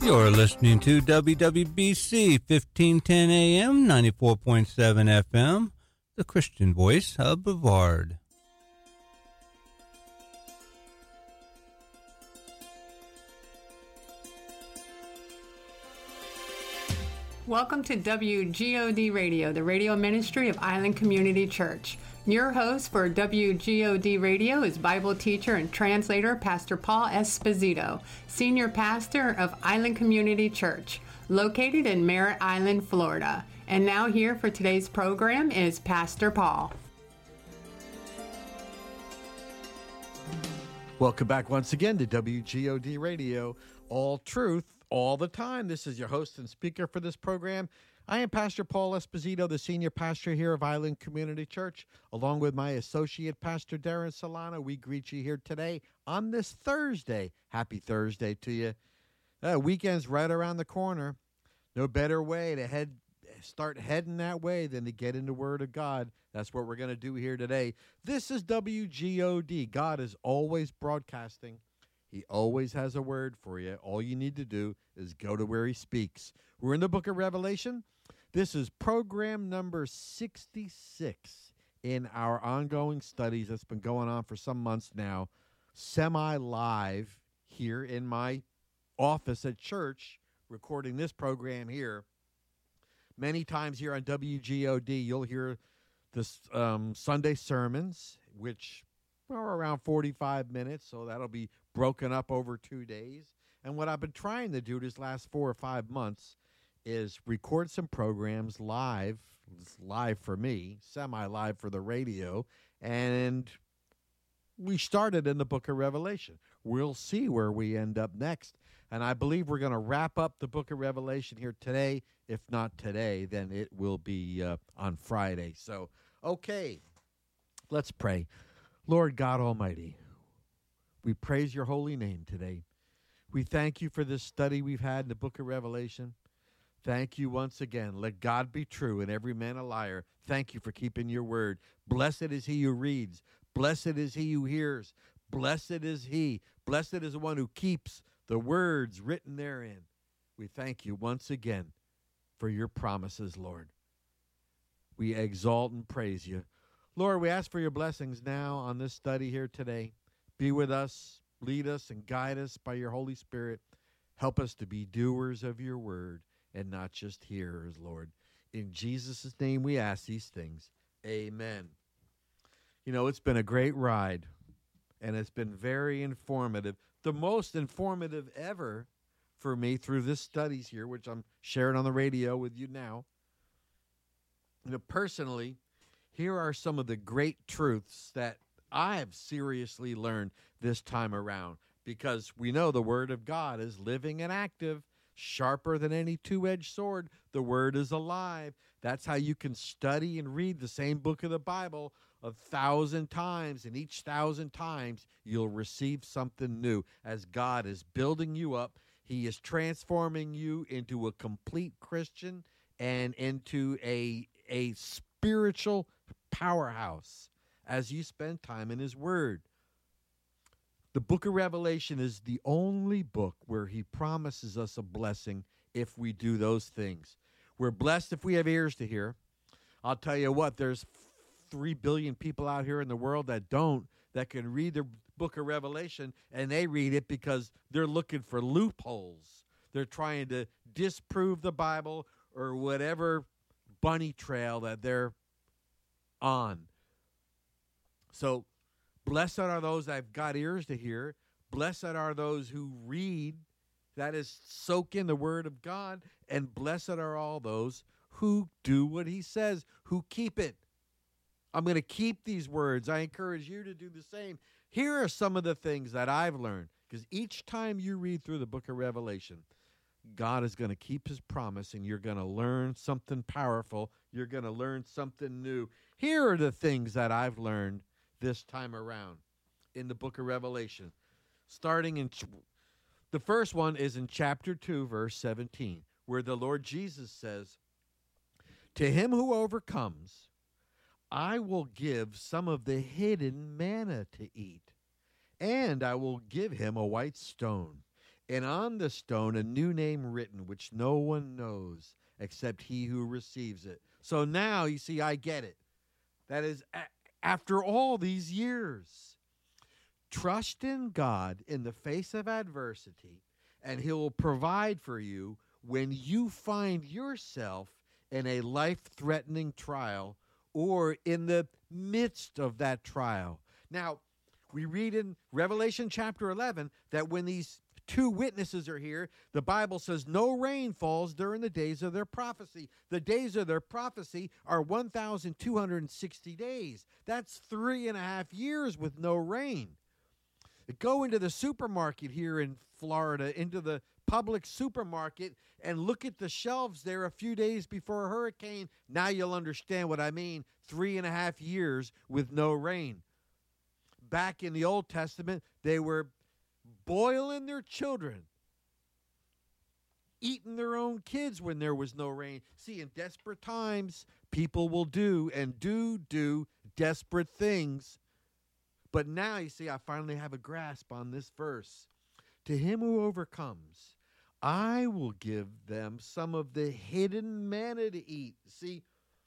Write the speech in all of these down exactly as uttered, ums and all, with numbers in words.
You're listening to W W B C fifteen ten A M, ninety-four point seven F M, the Christian voice of Brevard. Welcome to W G O D Radio, the radio ministry of Island Community Church. Your host for W G O D Radio is Bible teacher and translator Pastor Paul Esposito, senior pastor of Island Community Church, located in Merritt Island, Florida. And now here for today's program is Pastor Paul. Welcome back once again to W G O D Radio, all truth, all the time. This is your host and speaker for this program. I am Pastor Paul Esposito, the senior pastor here of Island Community Church, along with my associate pastor, Darren Solano. We greet you here today on this Thursday. Happy Thursday to you. Uh, weekend's right around the corner. No better way to head, start heading that way than to get in the Word of God. That's what we're going to do here today. This is W G O D. God is always broadcasting. He always has a word for you. All you need to do is go to where he speaks. We're in the book of Revelation. This is program number sixty-six in our ongoing studies that's been going on for some months now, semi-live here in my office at church, recording this program here. Many times here on W G O D, you'll hear the um, Sunday sermons, which are around forty-five minutes, so that'll be broken up over two days. And what I've been trying to do these last four or five months is record some programs live, live for me, semi-live for the radio, and we started in the book of Revelation. We'll see where we end up next, and I believe we're going to wrap up the book of Revelation here today. If not today, then it will be uh, on Friday. So, okay, let's pray. Lord God Almighty, we praise your holy name today. We thank you for this study we've had in the book of Revelation. Thank you once again. Let God be true and every man a liar. Thank you for keeping your word. Blessed is he who reads. Blessed is he who hears. Blessed is he. Blessed is the one who keeps the words written therein. We thank you once again for your promises, Lord. We exalt and praise you. Lord, we ask for your blessings now on this study here today. Be with us, lead us, and guide us by your Holy Spirit. Help us to be doers of your word and not just hearers, Lord. In Jesus' name we ask these things. Amen. You know, it's been a great ride, and it's been very informative. The most informative ever for me through this studies here, which I'm sharing on the radio with you now. You know, personally, here are some of the great truths that I have seriously learned this time around, because we know the Word of God is living and active, sharper than any two-edged sword. The Word is alive. That's how you can study and read the same book of the Bible a thousand times, and each thousand times you'll receive something new. As God is building you up, he is transforming you into a complete Christian and into a, a spiritual powerhouse as you spend time in his word. The book of Revelation is the only book where he promises us a blessing if we do those things. We're blessed if we have ears to hear. I'll tell you what, there's three billion people out here in the world that don't, that can read the book of Revelation, and they read it because they're looking for loopholes. They're trying to disprove the Bible or whatever bunny trail that they're on. So, blessed are those that have got ears to hear. Blessed are those who read, that is, soak in the word of God. And blessed are all those who do what he says, who keep it. I'm going to keep these words. I encourage you to do the same. Here are some of the things that I've learned, because each time you read through the book of Revelation, God is going to keep his promise, and you're going to learn something powerful. You're going to learn something new. Here are the things that I've learned this time around in the book of Revelation. Starting in, the first one is in chapter two, verse seventeen, where the Lord Jesus says, "To him who overcomes, I will give some of the hidden manna to eat, and I will give him a white stone, and on the stone a new name written, which no one knows except he who receives it. So now, you see, I get it. That is, a- after all these years, trust in God in the face of adversity, and he will provide for you when you find yourself in a life-threatening trial or in the midst of that trial. Now, we read in Revelation chapter eleven that when these two witnesses are here, the Bible says no rain falls during the days of their prophecy. The days of their prophecy are one thousand two hundred sixty days. That's three and a half years with no rain. Go into the supermarket here in Florida, into the public supermarket, and look at the shelves there a few days before a hurricane. Now you'll understand what I mean. Three and a half years with no rain. Back in the Old Testament, they were boiling their children, eating their own kids when there was no rain. See, in desperate times, people will do and do do desperate things. But now, you see, I finally have a grasp on this verse. To him who overcomes, I will give them some of the hidden manna to eat. See,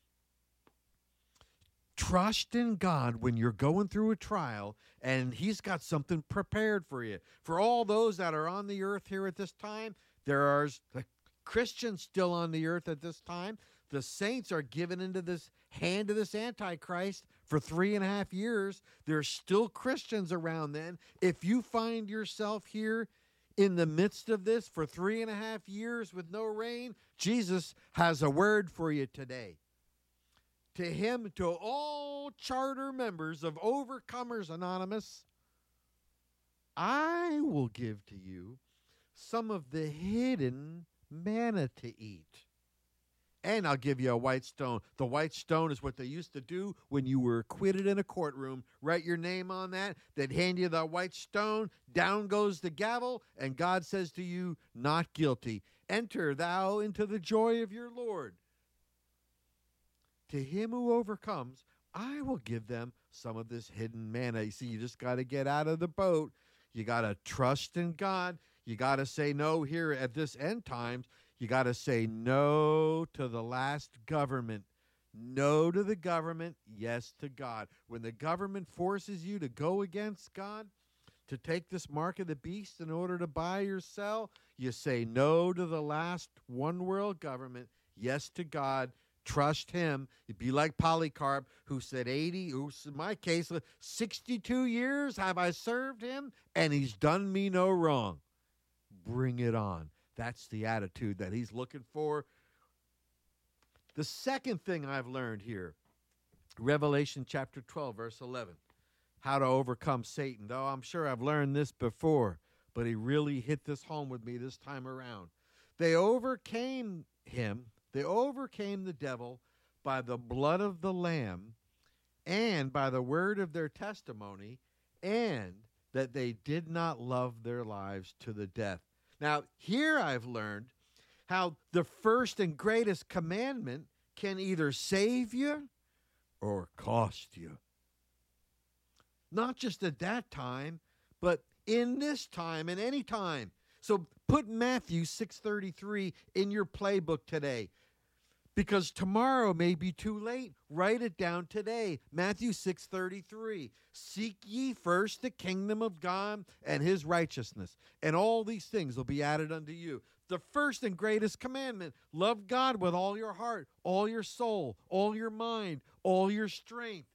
trust in God when you're going through a trial, and he's got something prepared for you. For all those that are on the earth here at this time, there are the Christians still on the earth at this time. The saints are given into this hand of this Antichrist for three and a half years. There's still Christians around then. If you find yourself here in the midst of this for three and a half years with no rain, Jesus has a word for you today. To him, to all charter members of Overcomers Anonymous, I will give to you some of the hidden manna to eat. And I'll give you a white stone. The white stone is what they used to do when you were acquitted in a courtroom. Write your name on that. They'd hand you the white stone. Down goes the gavel. And God says to you, not guilty. Enter thou into the joy of your Lord. To him who overcomes, I will give them some of this hidden manna. You see, you just got to get out of the boat. You got to trust in God. You got to say no here at this end times. You got to say no to the last government. No to the government, yes to God. When the government forces you to go against God, to take this mark of the beast in order to buy or sell, you say no to the last one world government, yes to God. Trust him. It'd be like Polycarp, who said eighty, who in my case, sixty-two years have I served him, and he's done me no wrong. Bring it on. That's the attitude that he's looking for. The second thing I've learned here, Revelation chapter twelve, verse eleven, how to overcome Satan. Though I'm sure I've learned this before, but he really hit this home with me this time around. They overcame him. They overcame the devil by the blood of the Lamb and by the word of their testimony, and that they did not love their lives to the death. Now, here I've learned how the first and greatest commandment can either save you or cost you. Not just at that time, but in this time and any time. So put Matthew six thirty-three in your playbook today, because tomorrow may be too late. Write it down today. Matthew six thirty-three. Seek ye first the kingdom of God and his righteousness, and all these things will be added unto you. The first and greatest commandment, love God with all your heart, all your soul, all your mind, all your strength.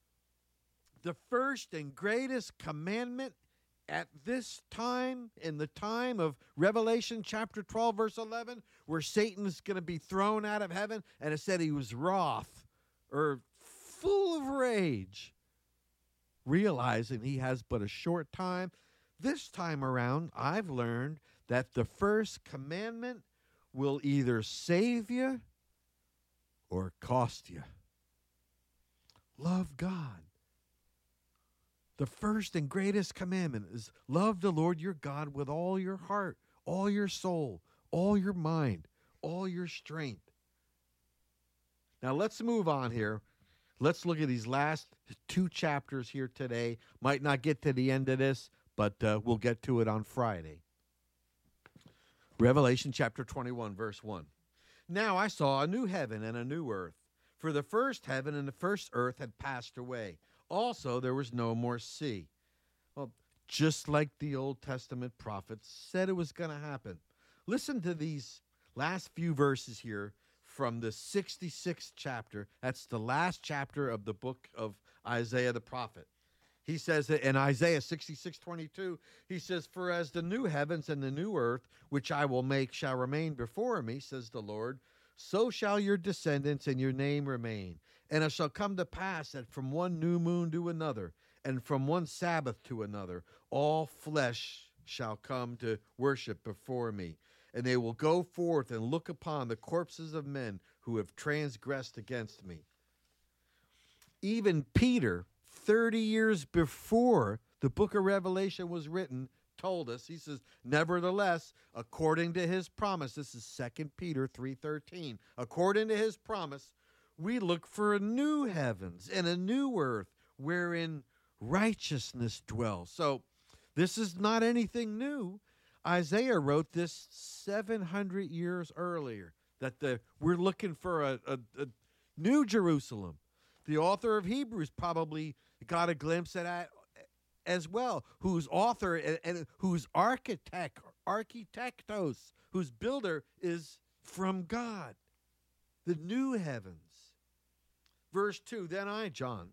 The first and greatest commandment at this time, in the time of Revelation chapter twelve, verse eleven, where Satan is going to be thrown out of heaven, and it said he was wroth, or full of rage, realizing he has but a short time. This time around, I've learned that the first commandment will either save you or cost you. Love God. The first and greatest commandment is love the Lord your God with all your heart, all your soul, all your mind, all your strength. Now let's move on here. Let's look at these last two chapters here today. Might not get to the end of this, but uh, we'll get to it on Friday. Revelation chapter twenty-one, verse one. Now I saw a new heaven and a new earth, for the first heaven and the first earth had passed away. Also, there was no more sea. Well, just like the Old Testament prophets said it was going to happen. Listen to these last few verses here from the sixty-sixth chapter. That's the last chapter of the book of Isaiah the prophet. He says that in Isaiah sixty-six twenty-two, he says, "For as the new heavens and the new earth, which I will make, shall remain before me, says the Lord, so shall your descendants and your name remain. And it shall come to pass that from one new moon to another, and from one Sabbath to another, all flesh shall come to worship before me. And they will go forth and look upon the corpses of men who have transgressed against me." Even Peter, thirty years before the book of Revelation was written, told us, he says, "Nevertheless, according to his promise," this is Second Peter three thirteen, "according to his promise, we look for a new heavens and a new earth wherein righteousness dwells." So this is not anything new. Isaiah wrote this seven hundred years earlier, that the we're looking for a, a, a new Jerusalem. The author of Hebrews probably got a glimpse at that as well, whose author and, and whose architect, architectos, whose builder is from God, the new heavens. Verse two, "Then I, John,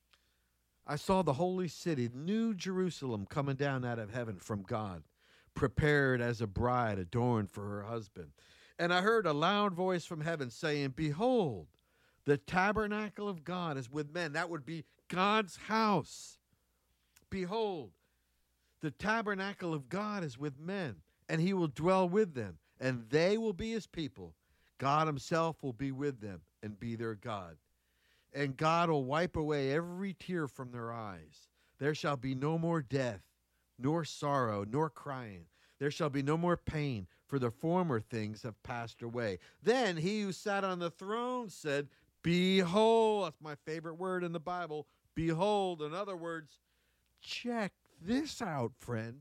I saw the holy city, New Jerusalem, coming down out of heaven from God, prepared as a bride adorned for her husband. And I heard a loud voice from heaven saying, Behold, the tabernacle of God is with men." That would be God's house. "Behold, the tabernacle of God is with men, and he will dwell with them, and they will be his people. God himself will be with them and be their God. And God will wipe away every tear from their eyes. There shall be no more death, nor sorrow, nor crying. There shall be no more pain, for the former things have passed away. Then he who sat on the throne said, Behold," that's my favorite word in the Bible, behold. In other words, check this out, friend.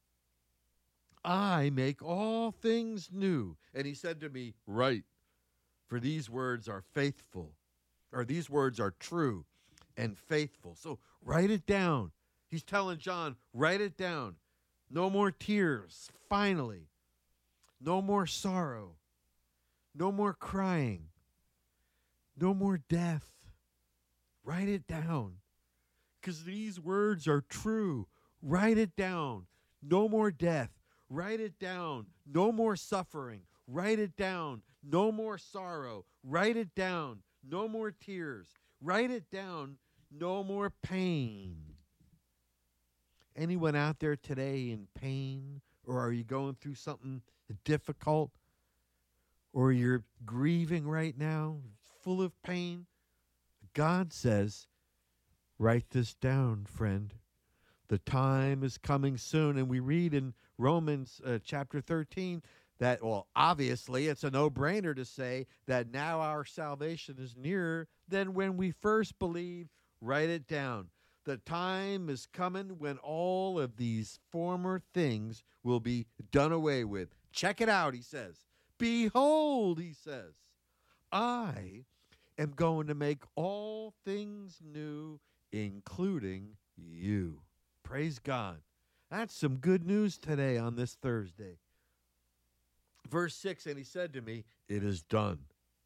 "I make all things new." And he said to me, "Write, for these words are faithful," or "these words are true and faithful." So write it down. He's telling John, write it down. No more tears, finally. No more sorrow. No more crying. No more death. Write it down. Because these words are true. Write it down. No more death. Write it down. No more suffering. Write it down. No more sorrow. Write it down. No more tears. Write it down. No more pain. Anyone out there today in pain? Or are you going through something difficult? Or you're grieving right now, full of pain? God says, write this down, friend. The time is coming soon. And we read in Romans uh, chapter thirteen that, well, obviously it's a no-brainer to say that now our salvation is nearer than when we first believed. Write it down. The time is coming when all of these former things will be done away with. Check it out, he says. Behold, he says, I am going to make all things new, including you. Praise God. That's some good news today on this Thursday. Verse six, and he said to me, it is done.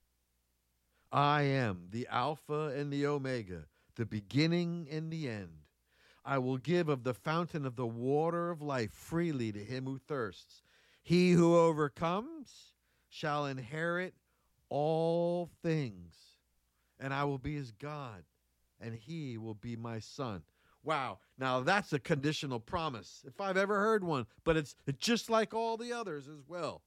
I am the Alpha and the Omega, the beginning and the end. I will give of the fountain of the water of life freely to him who thirsts. He who overcomes shall inherit all things, and I will be his God, and he will be my son. Wow, now that's a conditional promise, if I've ever heard one, but it's just like all the others as well.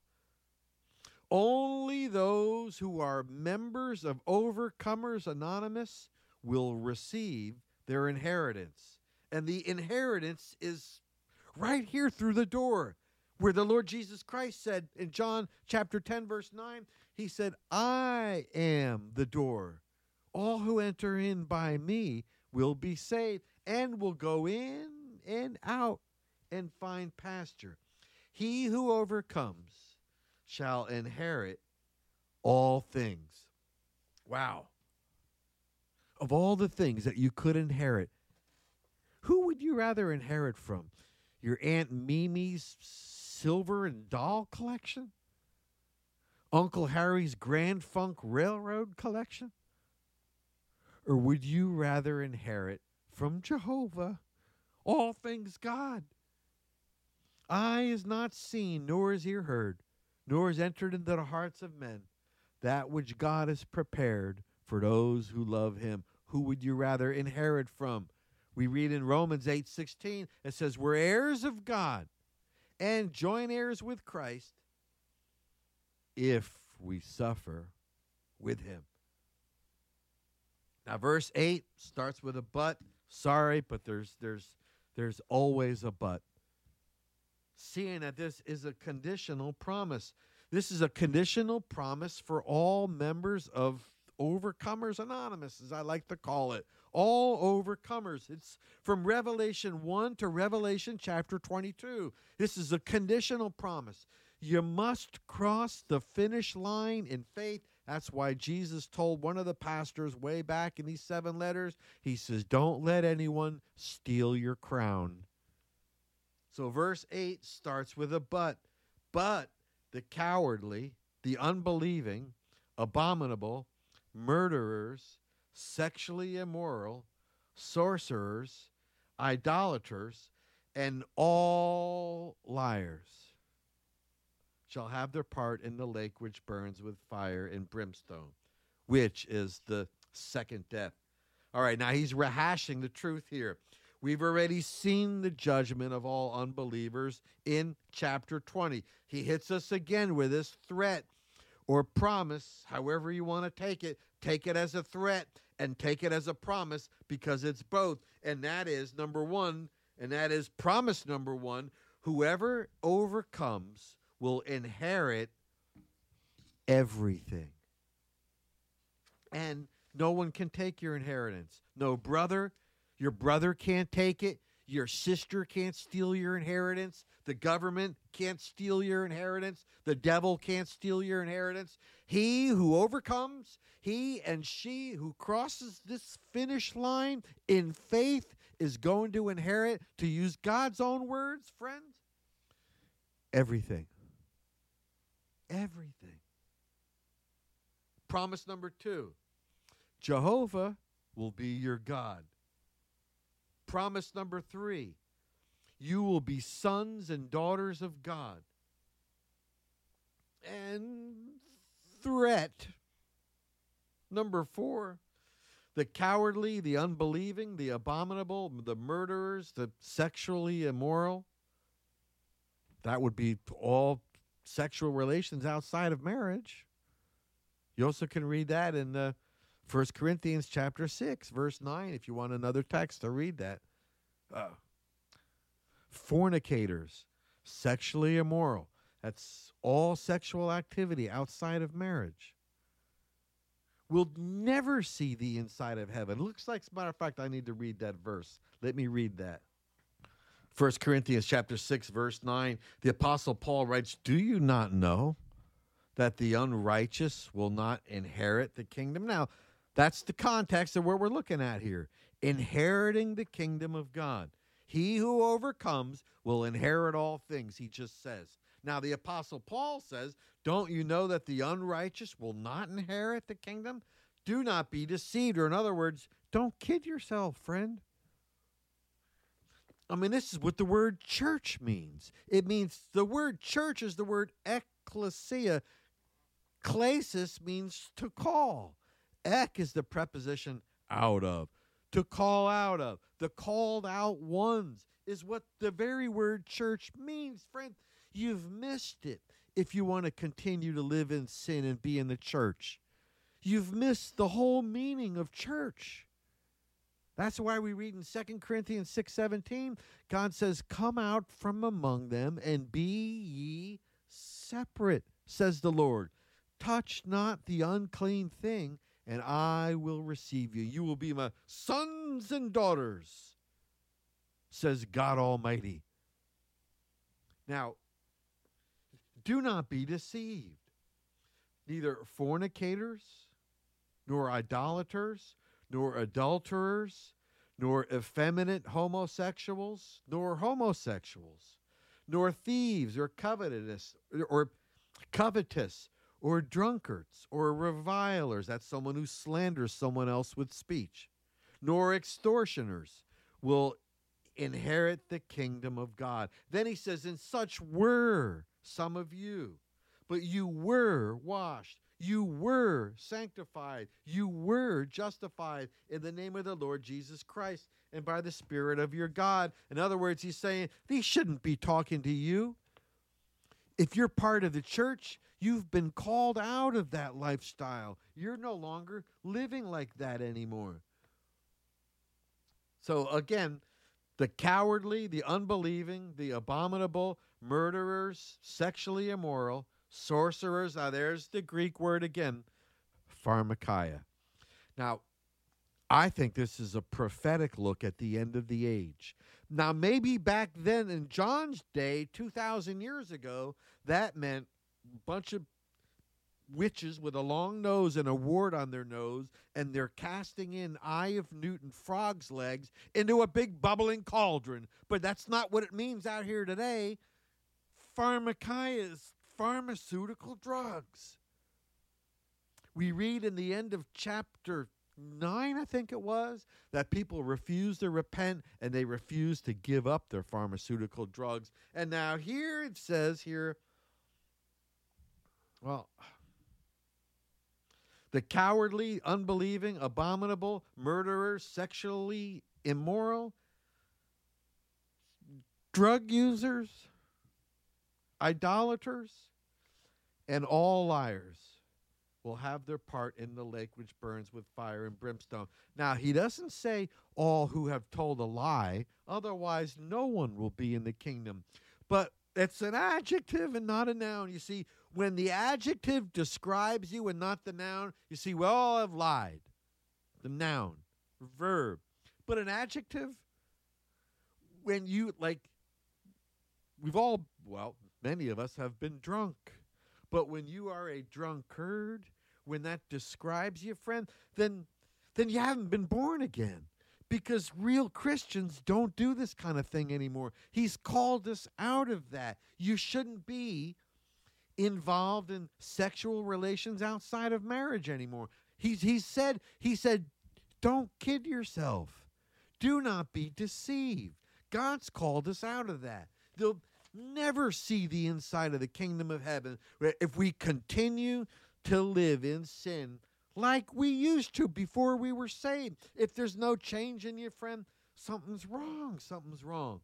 Only those who are members of Overcomers Anonymous will receive their inheritance. And the inheritance is right here through the door, where the Lord Jesus Christ said in John chapter ten, verse nine, he said, I am the door. All who enter in by me will be saved and will go in and out and find pasture. He who overcomes shall inherit all things. Wow. Of all the things that you could inherit, who would you rather inherit from? Your Aunt Mimi's silver and doll collection? Uncle Harry's Grand Funk Railroad collection? Or would you rather inherit from Jehovah all things God? Eye is not seen, nor is ear heard, nor is entered into the hearts of men that which God has prepared for those who love him. Who would you rather inherit from? We read in Romans eight sixteen, it says, we're heirs of God and joint heirs with Christ if we suffer with him. Now, verse eight starts with a but. Sorry, but there's there's there's always a but. Seeing that this is a conditional promise. This is a conditional promise for all members of Overcomers Anonymous, as I like to call it. All overcomers. It's from Revelation one to Revelation chapter twenty-two. This is a conditional promise. You must cross the finish line in faith. That's why Jesus told one of the pastors way back in these seven letters, he says, don't let anyone steal your crown. So verse eight starts with a but. But the cowardly, the unbelieving, abominable, murderers, sexually immoral, sorcerers, idolaters, and all liars shall have their part in the lake which burns with fire and brimstone, which is the second death. All right, now he's rehashing the truth here. We've already seen the judgment of all unbelievers in chapter twenty. He hits us again with this threat or promise, however you want to take it. Take it as a threat and take it as a promise, because it's both. And that is number one, and that is promise number one, whoever overcomes will inherit everything. And no one can take your inheritance. No brother, your brother can't take it. Your sister can't steal your inheritance. The government can't steal your inheritance. The devil can't steal your inheritance. He who overcomes, he and she who crosses this finish line in faith is going to inherit, to use God's own words, friends, everything. Everything. Promise number two, Jehovah will be your God. Promise number three, you will be sons and daughters of God. And threat number four, the cowardly, the unbelieving, the abominable, the murderers, the sexually immoral. That would be all sexual relations outside of marriage. You also can read that in the First Corinthians chapter six, verse nine, if you want another text to read that. Uh, fornicators, sexually immoral. That's all sexual activity outside of marriage. We'll never see the inside of heaven. It looks like, as a matter of fact, I need to read that verse. Let me read that. First Corinthians chapter six, verse nine, the Apostle Paul writes, do you not know that the unrighteous will not inherit the kingdom? Now, that's the context of what we're looking at here. Inheriting the kingdom of God. He who overcomes will inherit all things, he just says. Now, the Apostle Paul says, don't you know that the unrighteous will not inherit the kingdom? Do not be deceived. Or in other words, don't kid yourself, friend. I mean, this is what the word church means. It means, the word church is the word ecclesia. Klesis means to call. Ek is the preposition out of, to call out of. The called out ones is what the very word church means. Friend, you've missed it if you want to continue to live in sin and be in the church. You've missed the whole meaning of church. That's why we read in Second Corinthians six seventeen, God says, come out from among them and be ye separate, says the Lord. Touch not the unclean thing, and I will receive you. You will be my sons and daughters, says God Almighty. Now, Do not be deceived. Neither fornicators, nor idolaters, nor adulterers, nor effeminate homosexuals, nor homosexuals, nor thieves, or covetous, or covetous, or drunkards, or revilers. That's someone who slanders someone else with speech. Nor extortioners will inherit the kingdom of God. Then he says, and such were some of you, but you were washed, you were sanctified, you were justified in the name of the Lord Jesus Christ and by the Spirit of your God. In other words, he's saying, these shouldn't be talking to you. If you're part of the church, you've been called out of that lifestyle. You're no longer living like that anymore. So again, the cowardly, the unbelieving, the abominable, murderers, sexually immoral, sorcerers. Now there's the Greek word again, pharmakia. Now, I think this is a prophetic look at the end of the age. Now, maybe back then in John's day, two thousand years ago, that meant a bunch of witches with a long nose and a wart on their nose, and they're casting in Eye of Newton frogs' legs into a big bubbling cauldron. But that's not what it means out here today. Pharmakia is pharmaceutical drugs. We read in the end of chapter nine, I think it was, that people refuse to repent and they refuse to give up their pharmaceutical drugs. And now here it says here, well, the cowardly, unbelieving, abominable, murderers, sexually immoral, drug users, idolaters, and all liars will have their part in the lake which burns with fire and brimstone. Now, he doesn't say all who have told a lie, otherwise no one will be in the kingdom. But it's an adjective and not a noun. You see, when the adjective describes you and not the noun, you see, we all have lied. The noun, verb. But an adjective, when you, like, we've all, well, many of us have been drunk. But when you are a drunkard, when that describes you, friend, then, then you haven't been born again. Because real Christians don't do this kind of thing anymore. He's called us out of that. You shouldn't be involved in sexual relations outside of marriage anymore. He's, he said, he said, don't kid yourself. Do not be deceived. God's called us out of that. They'll never see the inside of the kingdom of heaven if we continue to live in sin like we used to before we were saved. If there's no change in you, friend, something's wrong. Something's wrong.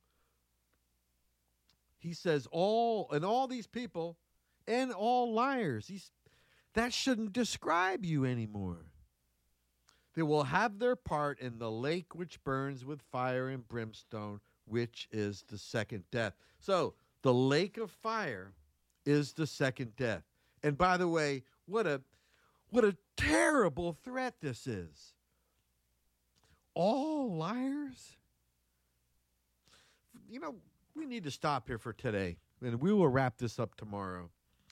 He says all, and all these people, and all liars. He's, that shouldn't describe you anymore. They will have their part in the lake which burns with fire and brimstone, which is the second death. So, the lake of fire is the second death. And by the way, what a what a terrible threat this is. All liars? You know, we need to stop here for today, and we will wrap this up tomorrow.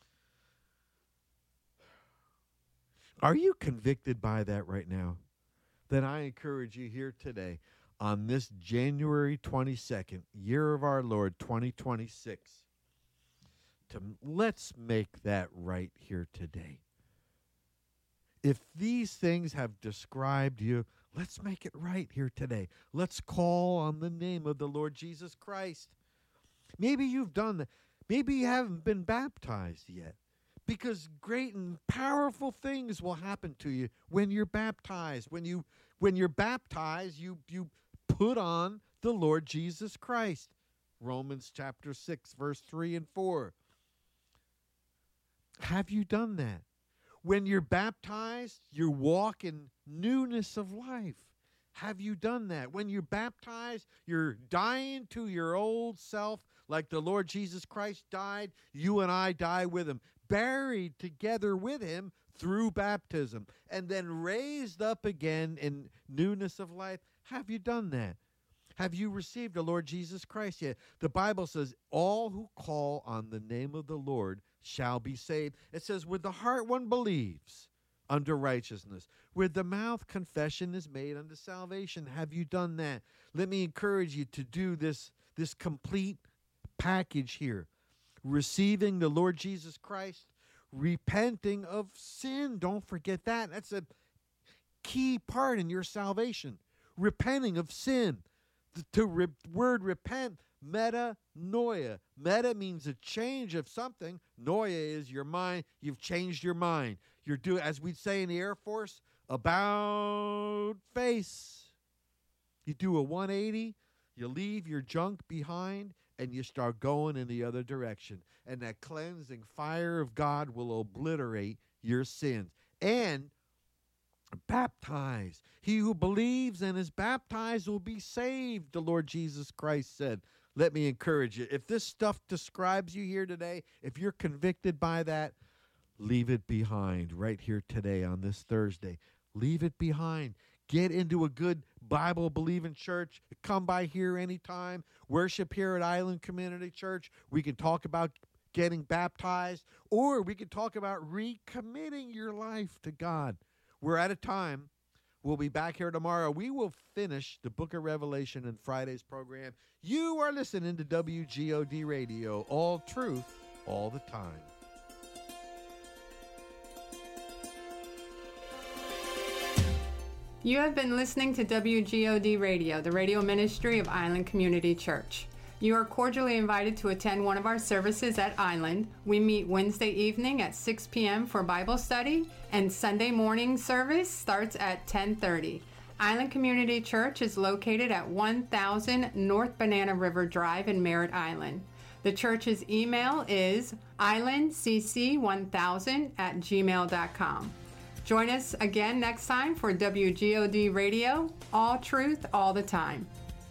Are you convicted by that right now? Then I encourage you here today on this January twenty-second, year of our Lord, twenty twenty-six, to let's make that right here today. If these things have described you, let's make it right here today. Let's call on the name of the Lord Jesus Christ. Maybe you've done that. Maybe you haven't been baptized yet, because great and powerful things will happen to you when you're baptized. When you when you're baptized, you you put on the Lord Jesus Christ. Romans chapter six, verse three and four. Have you done that? When you're baptized, you walk in newness of life. Have you done that? When you're baptized, you're dying to your old self like the Lord Jesus Christ died. You and I die with him, buried together with him through baptism, and then raised up again in newness of life. Have you done that? Have you received the Lord Jesus Christ yet? The Bible says all who call on the name of the Lord shall be saved. It says, with the heart one believes unto righteousness, with the mouth confession is made unto salvation. Have you done that? Let me encourage you to do this, this complete package here. Receiving the Lord Jesus Christ, repenting of sin. Don't forget that. That's a key part in your salvation. Repenting of sin. The to re- word repent, metanoia. Meta means a change of something. Noia is your mind. You've changed your mind. You're doing, as we'd say in the Air Force, about face. You do a one eighty, you leave your junk behind, and you start going in the other direction. And that cleansing fire of God will obliterate your sins. And baptize. He who believes and is baptized will be saved, the Lord Jesus Christ said. Let me encourage you. If this stuff describes you here today, if you're convicted by that, leave it behind right here today on this Thursday. Leave it behind. Get into a good Bible-believing church. Come by here anytime. Worship here at Island Community Church. We can talk about getting baptized, or we can talk about recommitting your life to God. We're out of time. We'll be back here tomorrow. We will finish the book of Revelation in Friday's program. You are listening to W G O D Radio, all truth, all the time. You have been listening to W G O D Radio, the radio ministry of Island Community Church. You are cordially invited to attend one of our services at Island. We meet Wednesday evening at six p.m. for Bible study, and Sunday morning service starts at ten thirty. Island Community Church is located at one thousand North Banana River Drive in Merritt Island. The church's email is island c c one thousand at gmail dot com. Join us again next time for W G O D Radio, all truth, all the time.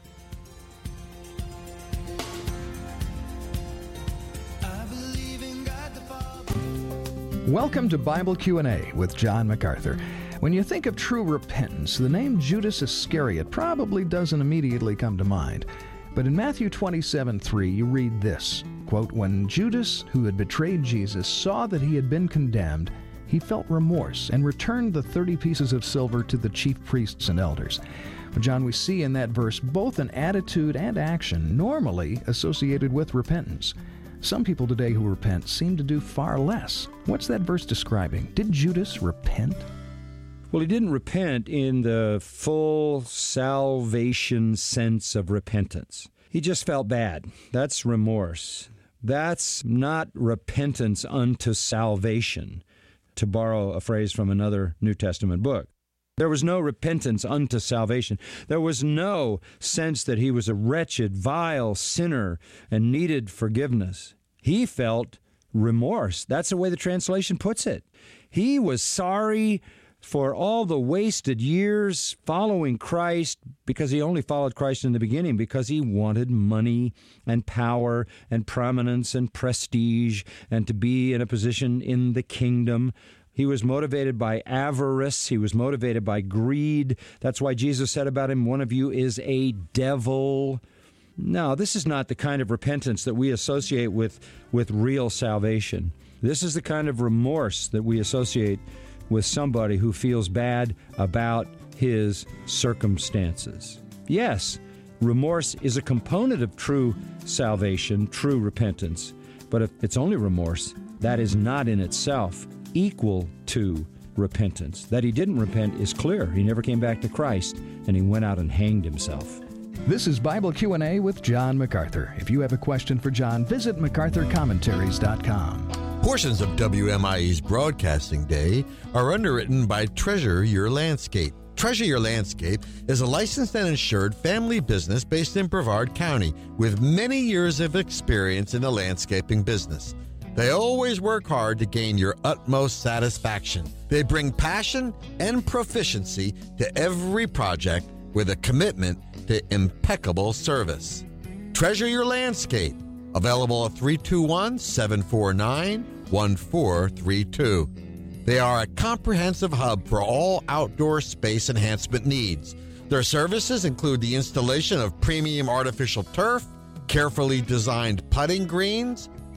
Welcome to Bible Q and A with John MacArthur. When you think of true repentance, the name Judas Iscariot probably doesn't immediately come to mind. But in Matthew twenty-seven three, you read this, quote, "When Judas, who had betrayed Jesus, saw that he had been condemned, he felt remorse and returned the thirty pieces of silver to the chief priests and elders." Well, John, we see in that verse both an attitude and action normally associated with repentance. Some people today who repent seem to do far less. What's that verse describing? Did Judas repent? Well, he didn't repent in the full salvation sense of repentance. He just felt bad. That's remorse. That's not repentance unto salvation, to borrow a phrase from another New Testament book. There was no repentance unto salvation. There was no sense that he was a wretched, vile sinner and needed forgiveness. He felt remorse. That's the way the translation puts it. He was sorry for all the wasted years following Christ, because he only followed Christ in the beginning because he wanted money and power and prominence and prestige and to be in a position in the kingdom. He was motivated by avarice. He was motivated by greed. That's why Jesus said about him, "One of you is a devil." No, this is not the kind of repentance that we associate with, with real salvation. This is the kind of remorse that we associate with somebody who feels bad about his circumstances. Yes, remorse is a component of true salvation, true repentance. But if it's only remorse, that is not in itself equal to repentance. That he didn't repent is clear. He never came back to Christ, and he went out and hanged himself. This is Bible Q and A with John MacArthur. If you have a question for John, visit macarthur commentaries dot com. Portions of W M I E's Broadcasting Day are underwritten by Treasure Your Landscape. Treasure Your Landscape is a licensed and insured family business based in Brevard County with many years of experience in the landscaping business. They always work hard to gain your utmost satisfaction. They bring passion and proficiency to every project with a commitment to impeccable service. Treasure Your Landscape, available at three two one, seven four nine, one four three two. They are a comprehensive hub for all outdoor space enhancement needs. Their services include the installation of premium artificial turf, carefully designed putting greens,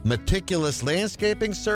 Meticulous landscaping service.